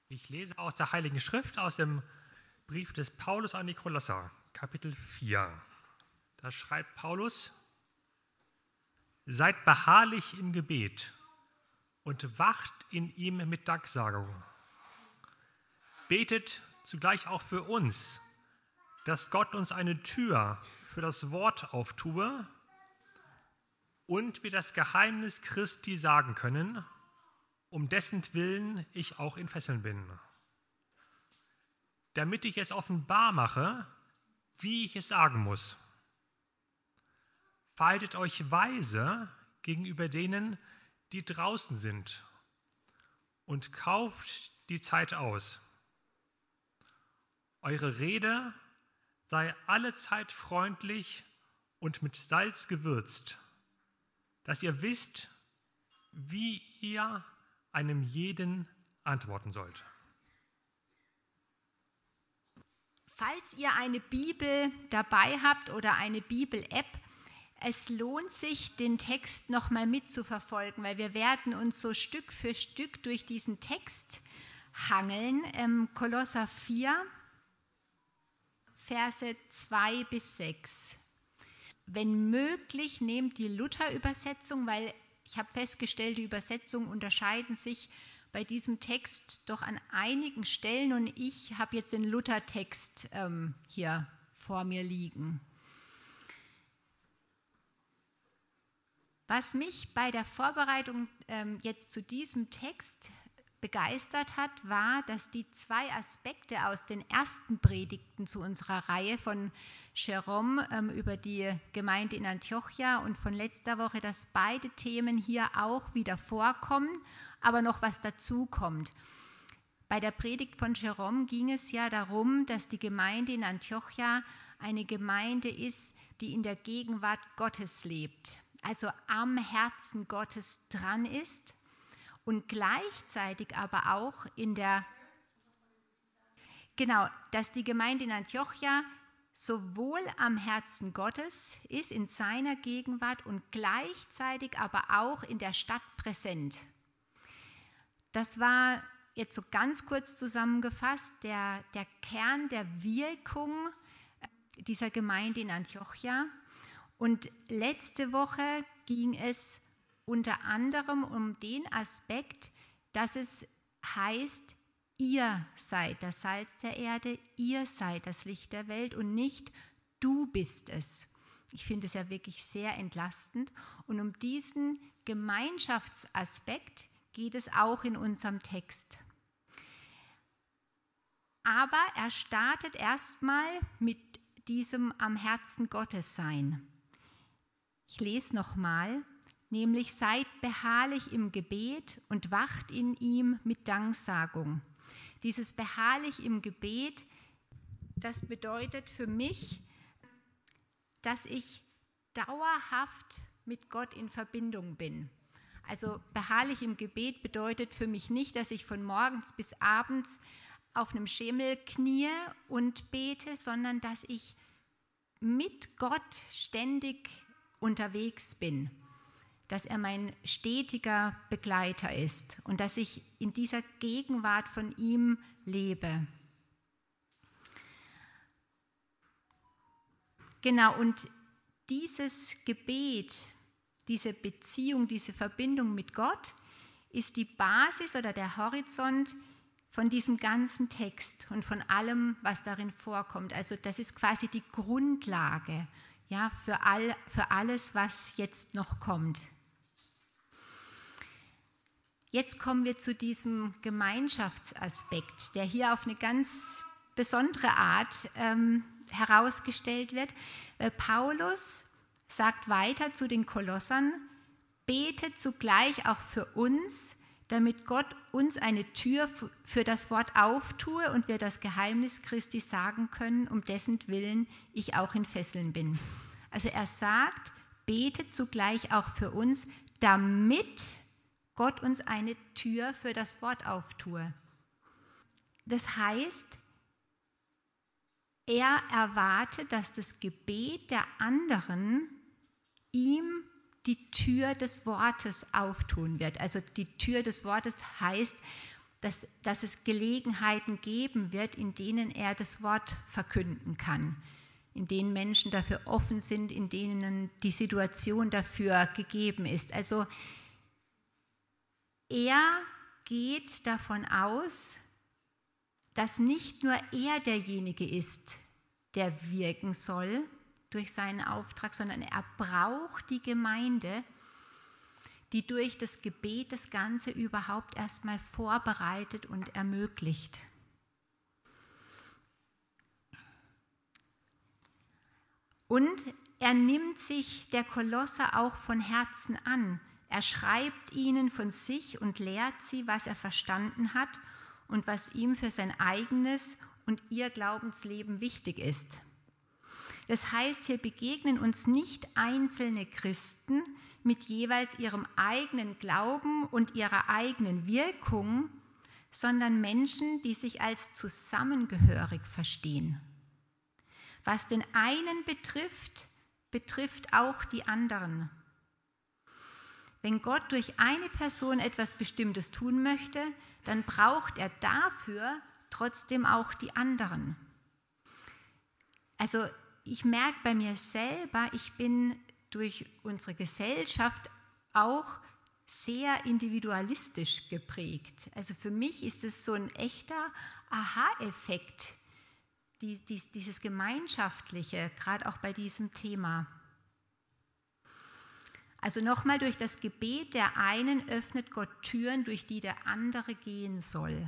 Ich lese aus der Heiligen Schrift, aus dem Brief des Paulus an die Kolosser, Kapitel 4. Da schreibt Paulus: Seid beharrlich im Gebet und wacht in ihm mit Danksagung. Betet zugleich auch für uns, dass Gott uns eine Tür für das Wort auftue und wir das Geheimnis Christi sagen können, um dessen Willen ich auch in Fesseln bin. Damit ich es offenbar mache, wie ich es sagen muss. Verhaltet euch weise gegenüber denen, die draußen sind, und kauft die Zeit aus. Eure Rede sei allezeit freundlich und mit Salz gewürzt, dass ihr wisst, wie ihr einem jeden antworten sollt. Falls ihr eine Bibel dabei habt oder eine Bibel-App, es lohnt sich, den Text nochmal mitzuverfolgen, weil wir werden uns so Stück für Stück durch diesen Text hangeln. Kolosser 4, Verse 2 bis 6. Wenn möglich, nehmt die Luther-Übersetzung, weil ich habe festgestellt, die Übersetzungen unterscheiden sich bei diesem Text doch an einigen Stellen und ich habe jetzt den Luther-Text hier vor mir liegen. Was mich bei der Vorbereitung jetzt zu diesem Text begeistert hat, war, dass die zwei Aspekte aus den ersten Predigten zu unserer Reihe von Jerome über die Gemeinde in Antiochia und von letzter Woche, dass beide Themen hier auch wieder vorkommen, aber noch was dazu kommt. Bei der Predigt von Jerome ging es ja darum, dass die Gemeinde in Antiochia eine Gemeinde ist, die in der Gegenwart Gottes lebt, also am Herzen Gottes dran ist und gleichzeitig aber auch dass die Gemeinde in Antiochia sowohl am Herzen Gottes ist, in seiner Gegenwart und gleichzeitig aber auch in der Stadt präsent. Das war jetzt so ganz kurz zusammengefasst der Kern der Wirkung dieser Gemeinde in Antiochia. Und letzte Woche ging es unter anderem um den Aspekt, dass es heißt, ihr seid das Salz der Erde, ihr seid das Licht der Welt und nicht du bist es. Ich finde es ja wirklich sehr entlastend. Und um diesen Gemeinschaftsaspekt geht es auch in unserem Text. Aber er startet erstmal mit diesem am Herzen Gottes sein. Ich lese nochmal, nämlich seid beharrlich im Gebet und wacht in ihm mit Danksagung. Dieses beharrlich im Gebet, das bedeutet für mich, dass ich dauerhaft mit Gott in Verbindung bin. Also beharrlich im Gebet bedeutet für mich nicht, dass ich von morgens bis abends auf einem Schemel knie und bete, sondern dass ich mit Gott ständig unterwegs bin, dass er mein stetiger Begleiter ist und dass ich in dieser Gegenwart von ihm lebe. Genau, und dieses Gebet, diese Beziehung, diese Verbindung mit Gott ist die Basis oder der Horizont von diesem ganzen Text und von allem, was darin vorkommt. Also das ist quasi die Grundlage, ja, für alles, was jetzt noch kommt. Jetzt kommen wir zu diesem Gemeinschaftsaspekt, der hier auf eine ganz besondere Art herausgestellt wird. Paulus sagt weiter zu den Kolossern, betet zugleich auch für uns, damit Gott uns eine Tür für das Wort auftue und wir das Geheimnis Christi sagen können, um dessen Willen ich auch in Fesseln bin. Also er sagt, betet zugleich auch für uns, damit Gott uns eine Tür für das Wort auftue. Das heißt, er erwartet, dass das Gebet der anderen ihm die Tür des Wortes auftun wird. Also die Tür des Wortes heißt, dass es Gelegenheiten geben wird, in denen er das Wort verkünden kann, in denen Menschen dafür offen sind, in denen die Situation dafür gegeben ist. Also er geht davon aus, dass nicht nur er derjenige ist, der wirken soll durch seinen Auftrag, sondern er braucht die Gemeinde, die durch das Gebet das Ganze überhaupt erstmal vorbereitet und ermöglicht. Und er nimmt sich der Kolosser auch von Herzen an. Er schreibt ihnen von sich und lehrt sie, was er verstanden hat und was ihm für sein eigenes und ihr Glaubensleben wichtig ist. Das heißt, hier begegnen uns nicht einzelne Christen mit jeweils ihrem eigenen Glauben und ihrer eigenen Wirkung, sondern Menschen, die sich als zusammengehörig verstehen. Was den einen betrifft, betrifft auch die anderen. Wenn Gott durch eine Person etwas Bestimmtes tun möchte, dann braucht er dafür trotzdem auch die anderen. Also ich merke bei mir selber, ich bin durch unsere Gesellschaft auch sehr individualistisch geprägt. Also für mich ist es so ein echter Aha-Effekt, dieses Gemeinschaftliche, gerade auch bei diesem Thema. Also nochmal, durch das Gebet der einen öffnet Gott Türen, durch die der andere gehen soll.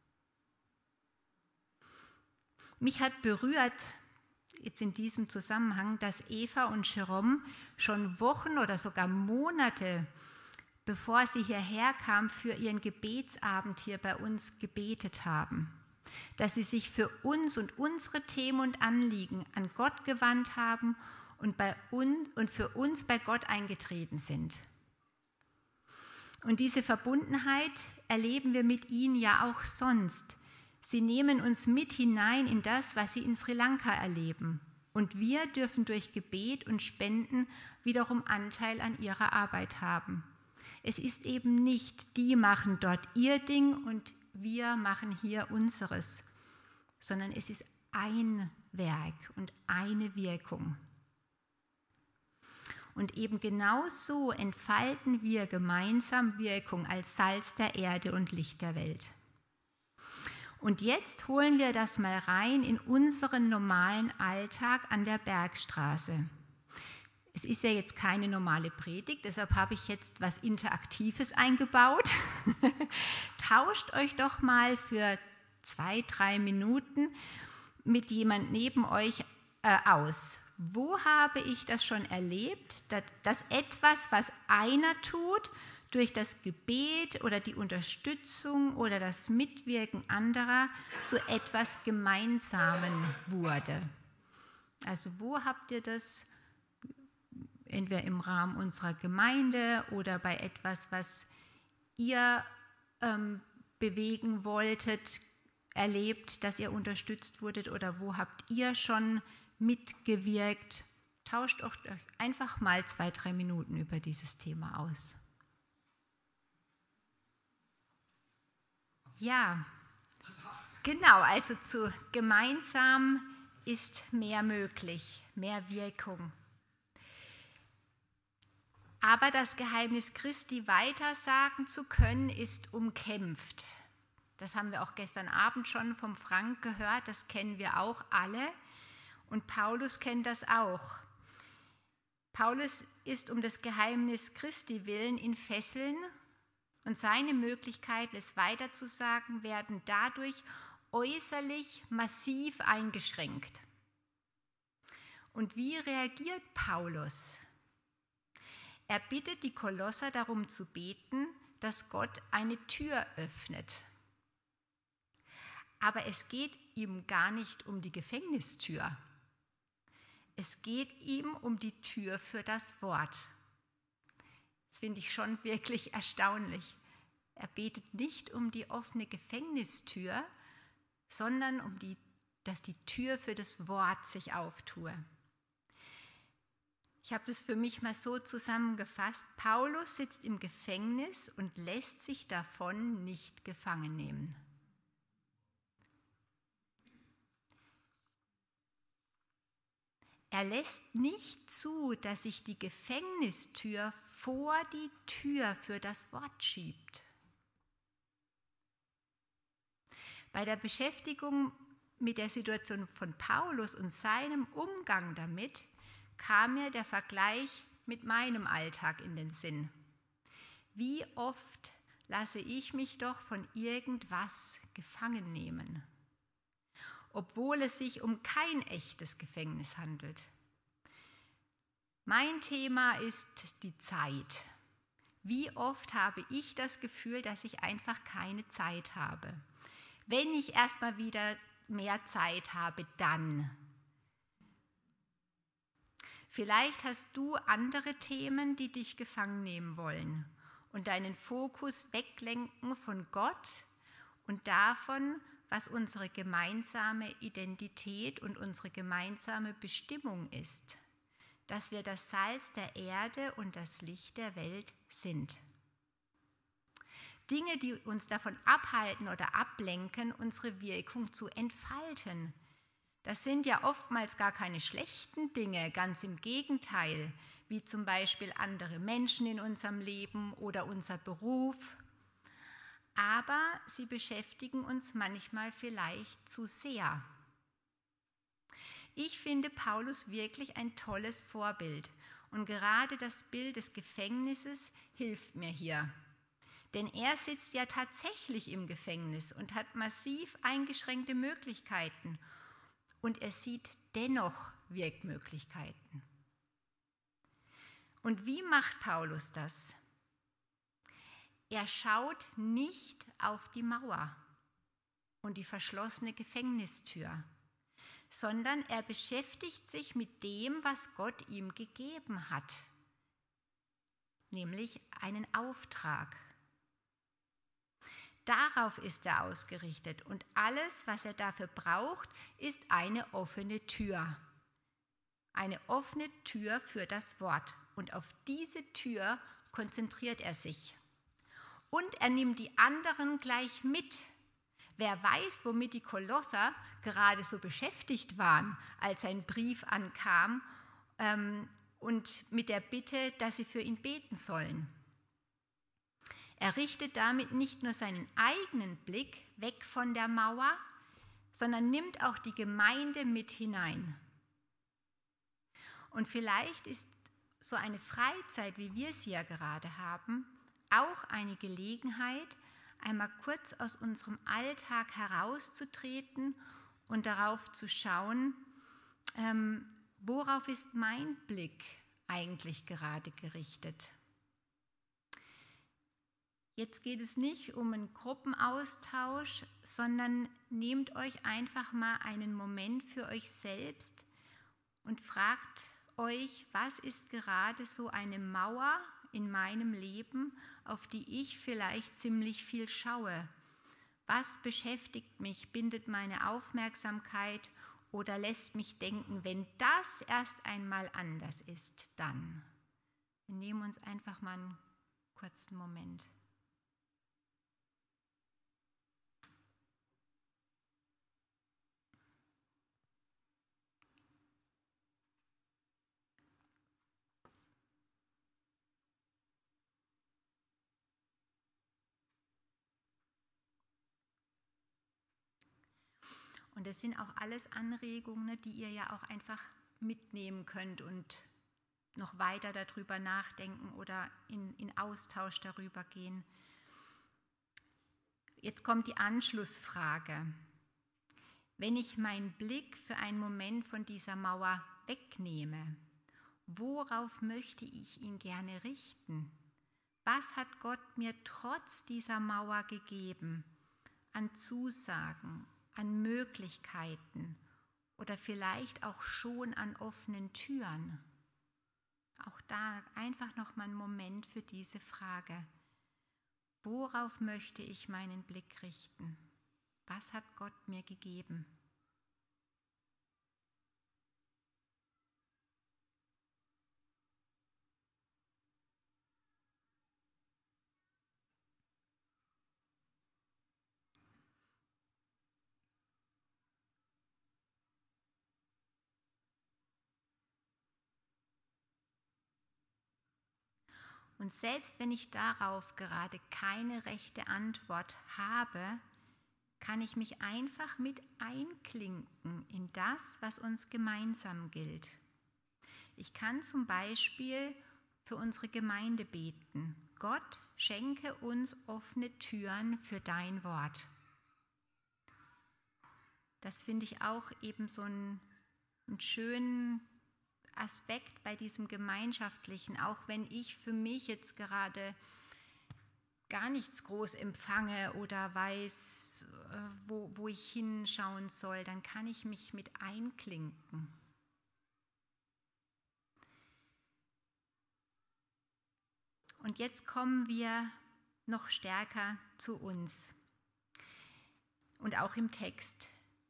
Mich hat berührt, jetzt in diesem Zusammenhang, dass Eva und Jerome schon Wochen oder sogar Monate, bevor sie hierher kam, für ihren Gebetsabend hier bei uns gebetet haben. Dass sie sich für uns und unsere Themen und Anliegen an Gott gewandt haben und für uns bei Gott eingetreten sind. Und diese Verbundenheit erleben wir mit ihnen ja auch sonst. Sie nehmen uns mit hinein in das, was sie in Sri Lanka erleben. Und wir dürfen durch Gebet und Spenden wiederum Anteil an ihrer Arbeit haben. Es ist eben nicht, die machen dort ihr Ding und wir machen hier unseres, sondern es ist ein Werk und eine Wirkung. Und eben genau so entfalten wir gemeinsam Wirkung als Salz der Erde und Licht der Welt. Und jetzt holen wir das mal rein in unseren normalen Alltag an der Bergstraße. Es ist ja jetzt keine normale Predigt, deshalb habe ich jetzt was Interaktives eingebaut. Tauscht euch doch mal für 2-3 Minuten mit jemand neben euch aus. Wo habe ich das schon erlebt, dass etwas, was einer tut, durch das Gebet oder die Unterstützung oder das Mitwirken anderer zu etwas Gemeinsamen wurde? Also wo habt ihr das, entweder im Rahmen unserer Gemeinde oder bei etwas, was ihr bewegen wolltet, erlebt, dass ihr unterstützt wurdet, oder wo habt ihr schon mitgewirkt? Tauscht euch einfach mal 2-3 Minuten über dieses Thema aus. Ja, genau, also zu gemeinsam ist mehr möglich, mehr Wirkung. Aber das Geheimnis Christi weitersagen zu können, ist umkämpft. Das haben wir auch gestern Abend schon vom Frank gehört, das kennen wir auch alle. Und Paulus kennt das auch. Paulus ist um des Geheimnis Christi willen in Fesseln und seine Möglichkeiten, es weiterzusagen, werden dadurch äußerlich massiv eingeschränkt. Und wie reagiert Paulus? Er bittet die Kolosser darum zu beten, dass Gott eine Tür öffnet. Aber es geht ihm gar nicht um die Gefängnistür. Es geht ihm um die Tür für das Wort. Das finde ich schon wirklich erstaunlich. Er betet nicht um die offene Gefängnistür, sondern dass die Tür für das Wort sich auftue. Ich habe das für mich mal so zusammengefasst. Paulus sitzt im Gefängnis und lässt sich davon nicht gefangen nehmen. Er lässt nicht zu, sich sich die Gefängnistür vor die Tür für das Wort schiebt. Bei der Beschäftigung mit der Situation von Paulus und seinem Umgang damit kam mir der Vergleich mit meinem Alltag in den Sinn. Wie oft lasse ich mich doch von irgendwas gefangen nehmen, obwohl es sich um kein echtes Gefängnis handelt. Mein Thema ist die Zeit. Wie oft habe ich das Gefühl, dass ich einfach keine Zeit habe? Wenn ich erstmal wieder mehr Zeit habe, dann. Vielleicht hast du andere Themen, die dich gefangen nehmen wollen und deinen Fokus weglenken von Gott und davon, was unsere gemeinsame Identität und unsere gemeinsame Bestimmung ist, dass wir das Salz der Erde und das Licht der Welt sind. Dinge, die uns davon abhalten oder ablenken, unsere Wirkung zu entfalten. Das sind ja oftmals gar keine schlechten Dinge, ganz im Gegenteil, wie zum Beispiel andere Menschen in unserem Leben oder unser Beruf. Aber sie beschäftigen uns manchmal vielleicht zu sehr. Ich finde Paulus wirklich ein tolles Vorbild und gerade das Bild des Gefängnisses hilft mir hier. Denn er sitzt ja tatsächlich im Gefängnis und hat massiv eingeschränkte Möglichkeiten. Und er sieht dennoch Wirkmöglichkeiten. Und wie macht Paulus das? Er schaut nicht auf die Mauer und die verschlossene Gefängnistür, sondern er beschäftigt sich mit dem, was Gott ihm gegeben hat, nämlich einen Auftrag. Darauf ist er ausgerichtet und alles, was er dafür braucht, ist eine offene Tür. Eine offene Tür für das Wort und auf diese Tür konzentriert er sich. Und er nimmt die anderen gleich mit. Wer weiß, womit die Kolosser gerade so beschäftigt waren, als sein Brief ankam und mit der Bitte, dass sie für ihn beten sollen. Er richtet damit nicht nur seinen eigenen Blick weg von der Mauer, sondern nimmt auch die Gemeinde mit hinein. Und vielleicht ist so eine Freizeit, wie wir sie ja gerade haben, auch eine Gelegenheit, einmal kurz aus unserem Alltag herauszutreten und darauf zu schauen, worauf ist mein Blick eigentlich gerade gerichtet. Jetzt geht es nicht um einen Gruppenaustausch, sondern nehmt euch einfach mal einen Moment für euch selbst und fragt euch, was ist gerade so eine Mauer in meinem Leben, auf die ich vielleicht ziemlich viel schaue? Was beschäftigt mich, bindet meine Aufmerksamkeit oder lässt mich denken, wenn das erst einmal anders ist, dann? Wir nehmen uns einfach mal einen kurzen Moment. Und das sind auch alles Anregungen, die ihr ja auch einfach mitnehmen könnt und noch weiter darüber nachdenken oder in Austausch darüber gehen. Jetzt kommt die Anschlussfrage. Wenn ich meinen Blick für einen Moment von dieser Mauer wegnehme, worauf möchte ich ihn gerne richten? Was hat Gott mir trotz dieser Mauer gegeben an Zusagen, an Möglichkeiten oder vielleicht auch schon an offenen Türen? Auch da einfach noch mal einen Moment für diese Frage. Worauf möchte ich meinen Blick richten? Was hat Gott mir gegeben? Und selbst wenn ich darauf gerade keine rechte Antwort habe, kann ich mich einfach mit einklinken in das, was uns gemeinsam gilt. Ich kann zum Beispiel für unsere Gemeinde beten. Gott, schenke uns offene Türen für dein Wort. Das finde ich auch eben so einen schönen Aspekt bei diesem Gemeinschaftlichen, auch wenn ich für mich jetzt gerade gar nichts groß empfange oder weiß, wo ich hinschauen soll, dann kann ich mich mit einklinken. Und jetzt kommen wir noch stärker zu uns und auch im Text.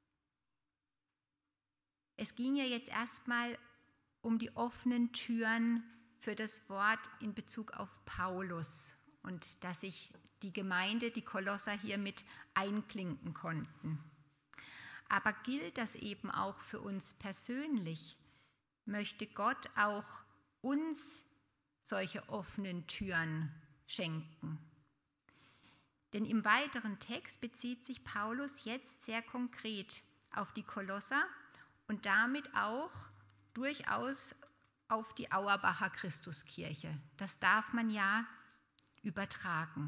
Es ging ja jetzt erstmal um die offenen Türen für das Wort in Bezug auf Paulus und dass sich die Gemeinde, die Kolosser hier mit einklinken konnten. Aber gilt das eben auch für uns persönlich? Möchte Gott auch uns solche offenen Türen schenken? Denn im weiteren Text bezieht sich Paulus jetzt sehr konkret auf die Kolosser und damit auch durchaus auf die Auerbacher Christuskirche. Das darf man ja übertragen.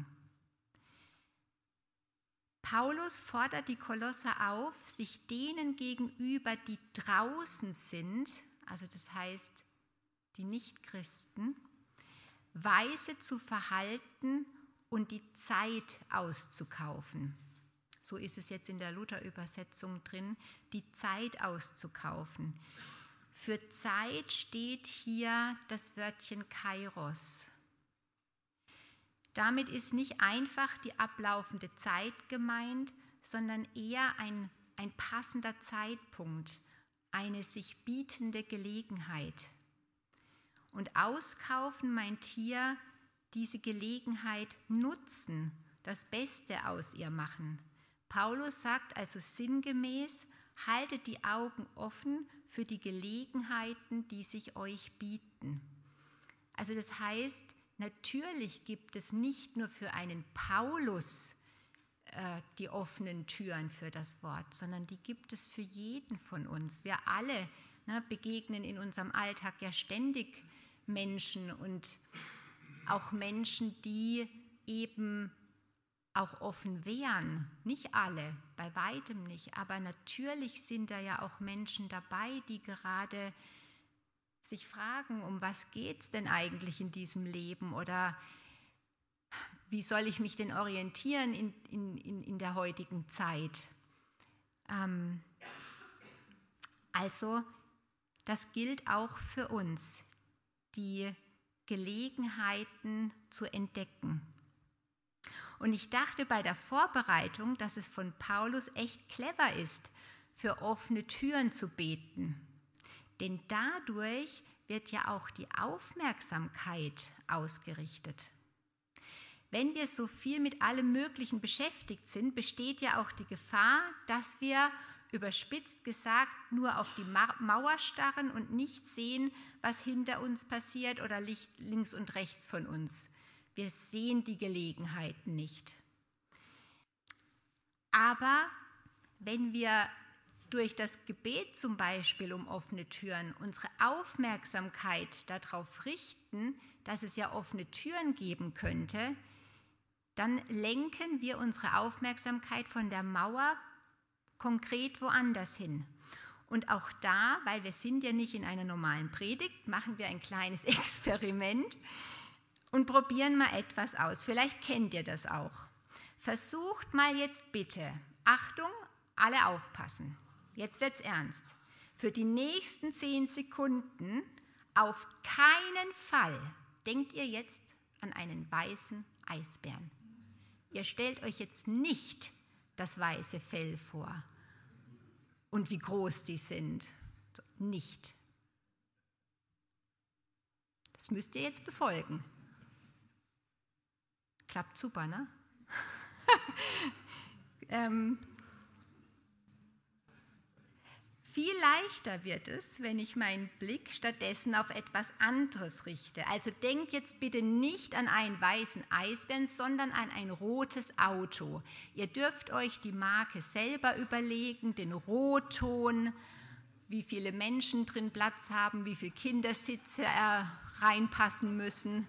Paulus fordert die Kolosser auf, sich denen gegenüber, die draußen sind, also das heißt die Nichtchristen, weise zu verhalten und die Zeit auszukaufen. So ist es jetzt in der Luther-Übersetzung drin, die Zeit auszukaufen. Für Zeit steht hier das Wörtchen Kairos. Damit ist nicht einfach die ablaufende Zeit gemeint, sondern eher ein passender Zeitpunkt, eine sich bietende Gelegenheit. Und auskaufen meint hier diese Gelegenheit nutzen, das Beste aus ihr machen. Paulus sagt also sinngemäß, haltet die Augen offen für die Gelegenheiten, die sich euch bieten. Also das heißt, natürlich gibt es nicht nur für einen Paulus die offenen Türen für das Wort, sondern die gibt es für jeden von uns. Wir alle begegnen in unserem Alltag ja ständig Menschen und auch Menschen, die eben auch offen wären. Nicht alle, bei weitem nicht, aber natürlich sind da ja auch Menschen dabei, die gerade sich fragen, um was geht es denn eigentlich in diesem Leben oder wie soll ich mich denn orientieren in der heutigen Zeit? Also das gilt auch für uns, die Gelegenheiten zu entdecken. Und ich dachte bei der Vorbereitung, dass es von Paulus echt clever ist, für offene Türen zu beten. Denn dadurch wird ja auch die Aufmerksamkeit ausgerichtet. Wenn wir so viel mit allem Möglichen beschäftigt sind, besteht ja auch die Gefahr, dass wir, überspitzt gesagt, nur auf die Mauer starren und nicht sehen, was hinter uns passiert oder links und rechts von uns. Wir sehen die Gelegenheiten nicht. Aber wenn wir durch das Gebet zum Beispiel um offene Türen unsere Aufmerksamkeit darauf richten, dass es ja offene Türen geben könnte, dann lenken wir unsere Aufmerksamkeit von der Mauer konkret woanders hin. Und auch da, weil wir sind ja nicht in einer normalen Predigt, machen wir ein kleines Experiment und probieren mal etwas aus. Vielleicht kennt ihr das auch. Versucht mal jetzt bitte, Achtung, alle aufpassen. Jetzt wird's ernst. Für die nächsten 10 Sekunden auf keinen Fall denkt ihr jetzt an einen weißen Eisbären. Ihr stellt euch jetzt nicht das weiße Fell vor und wie groß die sind. So, nicht. Das müsst ihr jetzt befolgen. Klappt super, ne? Viel leichter wird es, wenn ich meinen Blick stattdessen auf etwas anderes richte. Also denkt jetzt bitte nicht an einen weißen Eisbären, sondern an ein rotes Auto. Ihr dürft euch die Marke selber überlegen, den Rotton, wie viele Menschen drin Platz haben, wie viele Kindersitze reinpassen müssen.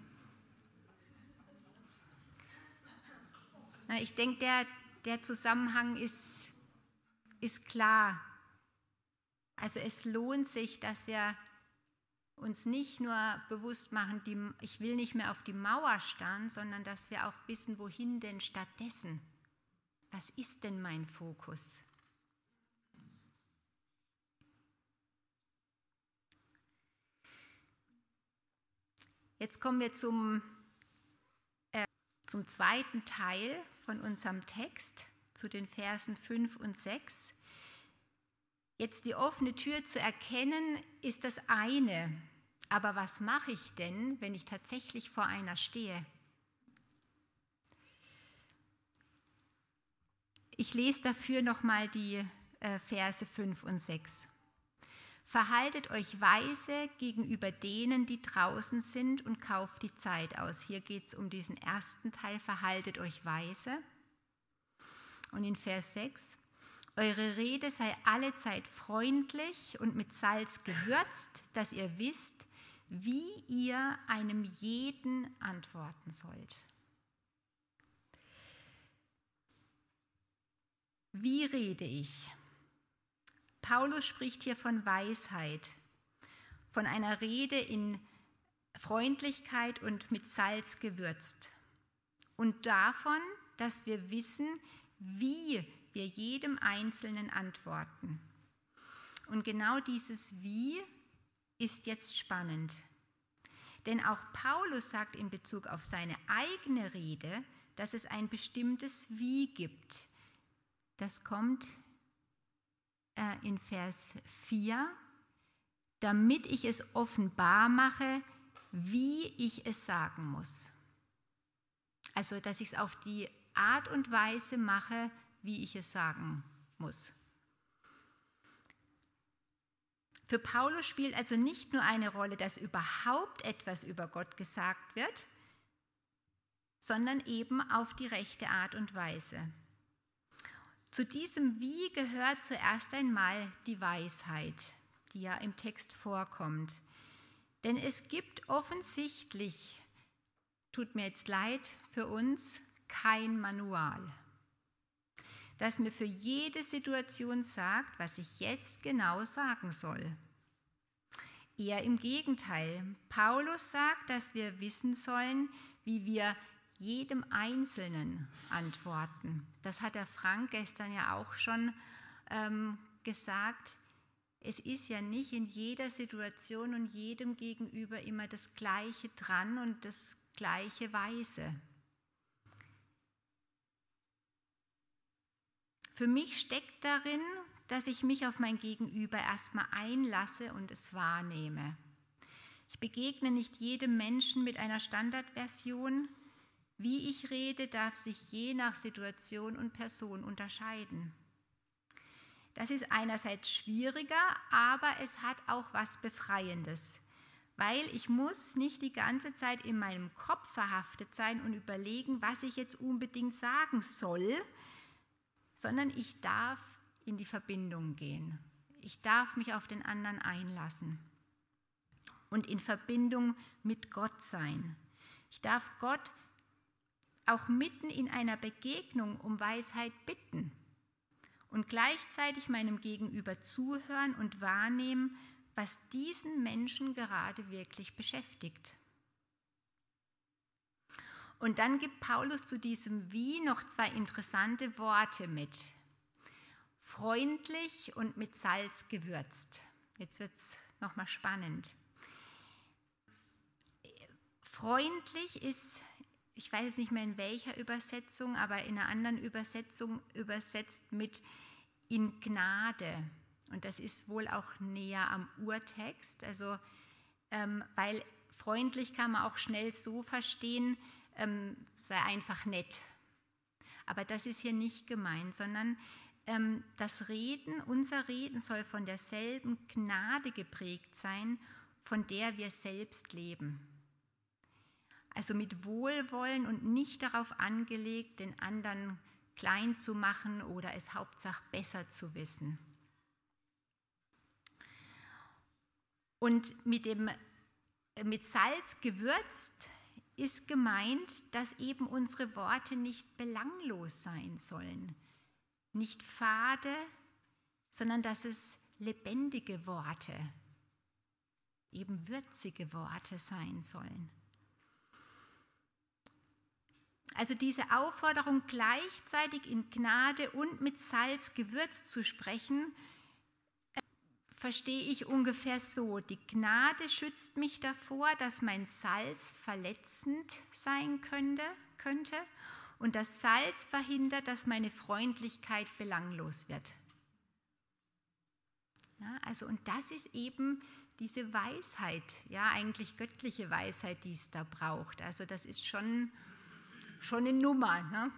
Ich denke, der Zusammenhang ist klar. Also es lohnt sich, dass wir uns nicht nur bewusst machen, ich will nicht mehr auf die Mauer starren, sondern dass wir auch wissen, wohin denn stattdessen? Was ist denn mein Fokus? Jetzt kommen wir zum zweiten Teil von unserem Text, zu den Versen 5 und 6. Jetzt die offene Tür zu erkennen, ist das eine. Aber was mache ich denn, wenn ich tatsächlich vor einer stehe? Ich lese dafür nochmal die Verse 5 und 6. Verhaltet euch weise gegenüber denen, die draußen sind, und kauft die Zeit aus. Hier geht es um diesen ersten Teil, verhaltet euch weise. Und in Vers 6, eure Rede sei allezeit freundlich und mit Salz gewürzt, dass ihr wisst, wie ihr einem jeden antworten sollt. Wie rede ich? Paulus spricht hier von Weisheit, von einer Rede in Freundlichkeit und mit Salz gewürzt und davon, dass wir wissen, wie wir jedem Einzelnen antworten. Und genau dieses Wie ist jetzt spannend. Denn auch Paulus sagt in Bezug auf seine eigene Rede, dass es ein bestimmtes Wie gibt. Das kommt in Vers 4, damit ich es offenbar mache, wie ich es sagen muss. Also, dass ich es auf die Art und Weise mache, wie ich es sagen muss. Für Paulus spielt also nicht nur eine Rolle, dass überhaupt etwas über Gott gesagt wird, sondern eben auf die rechte Art und Weise. Zu diesem Wie gehört zuerst einmal die Weisheit, die ja im Text vorkommt. Denn es gibt offensichtlich, tut mir jetzt leid, für uns kein Manual, das mir für jede Situation sagt, was ich jetzt genau sagen soll. Eher im Gegenteil. Paulus sagt, dass wir wissen sollen, wie wir jedem Einzelnen antworten. Das hat der Frank gestern ja auch schon gesagt. Es ist ja nicht in jeder Situation und jedem gegenüber immer das Gleiche dran und das Gleiche Weise. Für mich steckt darin, dass ich mich auf mein Gegenüber erstmal einlasse und es wahrnehme. Ich begegne nicht jedem Menschen mit einer Standardversion. Wie ich rede, darf sich je nach Situation und Person unterscheiden. Das ist einerseits schwieriger, aber es hat auch was Befreiendes, weil ich muss nicht die ganze Zeit in meinem Kopf verhaftet sein und überlegen, was ich jetzt unbedingt sagen soll, sondern ich darf in die Verbindung gehen. Ich darf mich auf den anderen einlassen und in Verbindung mit Gott sein. Ich darf Gott auch mitten in einer Begegnung um Weisheit bitten und gleichzeitig meinem Gegenüber zuhören und wahrnehmen, was diesen Menschen gerade wirklich beschäftigt. Und dann gibt Paulus zu diesem Wie noch zwei interessante Worte mit. Freundlich und mit Salz gewürzt. Jetzt wird es nochmal spannend. Freundlich ist, ich weiß nicht mehr in welcher Übersetzung, aber in einer anderen Übersetzung übersetzt mit in Gnade. Und das ist wohl auch näher am Urtext. Also, weil freundlich kann man auch schnell so verstehen, sei einfach nett. Aber das ist hier nicht gemeint, sondern unser Reden soll von derselben Gnade geprägt sein, von der wir selbst leben. Also mit Wohlwollen und nicht darauf angelegt, den anderen klein zu machen oder es Hauptsache besser zu wissen. Und mit Salz gewürzt ist gemeint, dass eben unsere Worte nicht belanglos sein sollen, nicht fade, sondern dass es lebendige Worte, eben würzige Worte sein sollen. Also diese Aufforderung, gleichzeitig in Gnade und mit Salz gewürzt zu sprechen, verstehe ich ungefähr so: Die Gnade schützt mich davor, dass mein Salz verletzend sein könnte, und das Salz verhindert, dass meine Freundlichkeit belanglos wird. Ja, also, und das ist eben diese Weisheit, ja, eigentlich göttliche Weisheit, die es da braucht. Also das ist schon eine Nummer. Ne?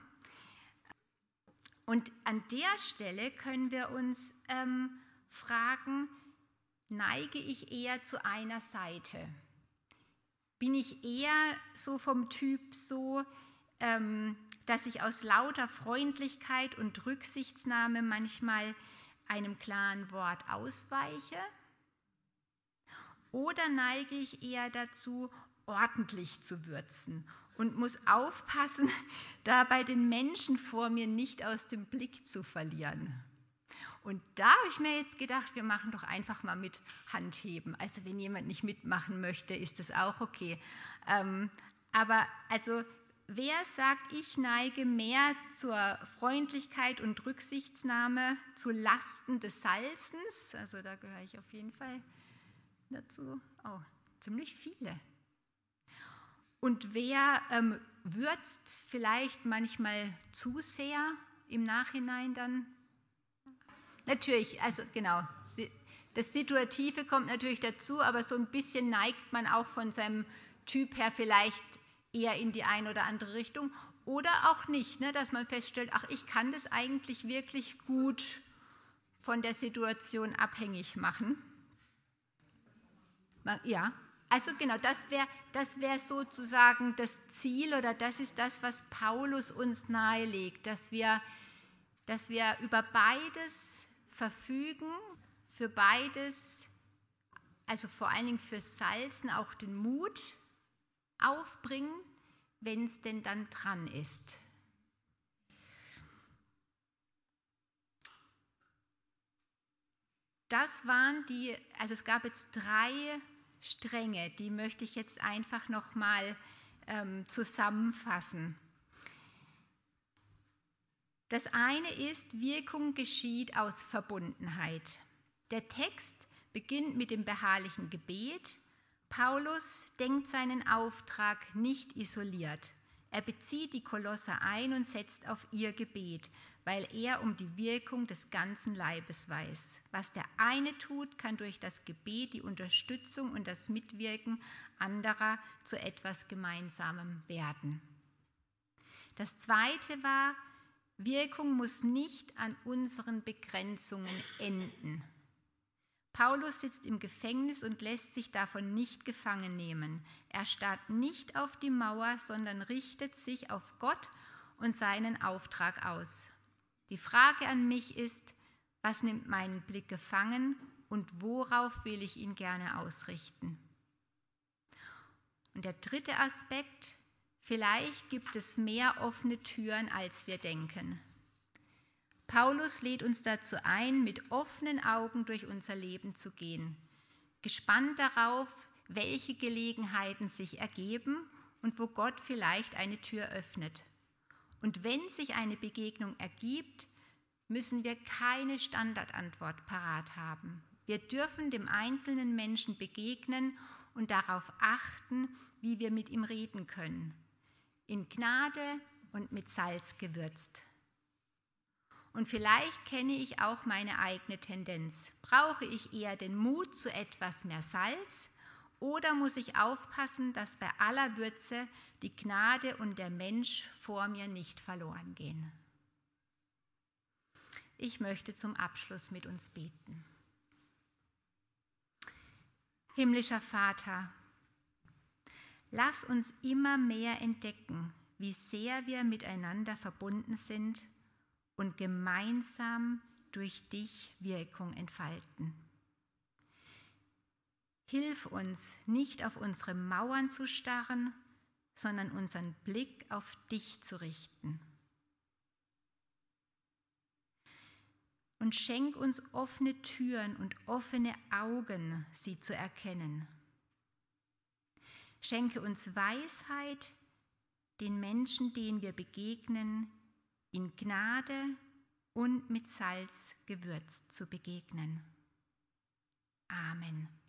Und an der Stelle können wir uns fragen, neige ich eher zu einer Seite? Bin ich eher so vom Typ so, dass ich aus lauter Freundlichkeit und Rücksichtnahme manchmal einem klaren Wort ausweiche? Oder neige ich eher dazu, ordentlich zu würzen und muss aufpassen, dabei den Menschen vor mir nicht aus dem Blick zu verlieren? Und da habe ich mir jetzt gedacht, wir machen doch einfach mal mit Handheben. Also wenn jemand nicht mitmachen möchte, ist das auch okay. Aber also wer sagt, ich neige mehr zur Freundlichkeit und Rücksichtnahme zu Lasten des Salzens? Also da gehöre ich auf jeden Fall dazu. Oh, ziemlich viele. Und wer würzt vielleicht manchmal zu sehr im Nachhinein dann? Natürlich, also genau, das Situative kommt natürlich dazu, aber so ein bisschen neigt man auch von seinem Typ her vielleicht eher in die eine oder andere Richtung oder auch nicht, ne, dass man feststellt, ach, ich kann das eigentlich wirklich gut von der Situation abhängig machen. Ja, also genau, das wär sozusagen das Ziel oder das ist das, was Paulus uns nahelegt, dass wir über beides verfügen, für beides, also vor allen Dingen für Salzen auch den Mut aufbringen, wenn es denn dann dran ist. Das waren also es gab jetzt 3 Stränge, die möchte ich jetzt einfach nochmal zusammenfassen. Das eine ist, Wirkung geschieht aus Verbundenheit. Der Text beginnt mit dem beharrlichen Gebet. Paulus denkt seinen Auftrag nicht isoliert. Er bezieht die Kolosser ein und setzt auf ihr Gebet, weil er um die Wirkung des ganzen Leibes weiß. Was der eine tut, kann durch das Gebet die Unterstützung und das Mitwirken anderer zu etwas Gemeinsamem werden. Das zweite war, Wirkung muss nicht an unseren Begrenzungen enden. Paulus sitzt im Gefängnis und lässt sich davon nicht gefangen nehmen. Er starrt nicht auf die Mauer, sondern richtet sich auf Gott und seinen Auftrag aus. Die Frage an mich ist, was nimmt meinen Blick gefangen und worauf will ich ihn gerne ausrichten? Und der dritte Aspekt, vielleicht gibt es mehr offene Türen, als wir denken. Paulus lädt uns dazu ein, mit offenen Augen durch unser Leben zu gehen, gespannt darauf, welche Gelegenheiten sich ergeben und wo Gott vielleicht eine Tür öffnet. Und wenn sich eine Begegnung ergibt, müssen wir keine Standardantwort parat haben. Wir dürfen dem einzelnen Menschen begegnen und darauf achten, wie wir mit ihm reden können. In Gnade und mit Salz gewürzt. Und vielleicht kenne ich auch meine eigene Tendenz. Brauche ich eher den Mut zu etwas mehr Salz oder muss ich aufpassen, dass bei aller Würze die Gnade und der Mensch vor mir nicht verloren gehen? Ich möchte zum Abschluss mit uns beten. Himmlischer Vater, lass uns immer mehr entdecken, wie sehr wir miteinander verbunden sind und gemeinsam durch dich Wirkung entfalten. Hilf uns, nicht auf unsere Mauern zu starren, sondern unseren Blick auf dich zu richten. Und schenk uns offene Türen und offene Augen, sie zu erkennen. Schenke uns Weisheit, den Menschen, denen wir begegnen, in Gnade und mit Salz gewürzt zu begegnen. Amen.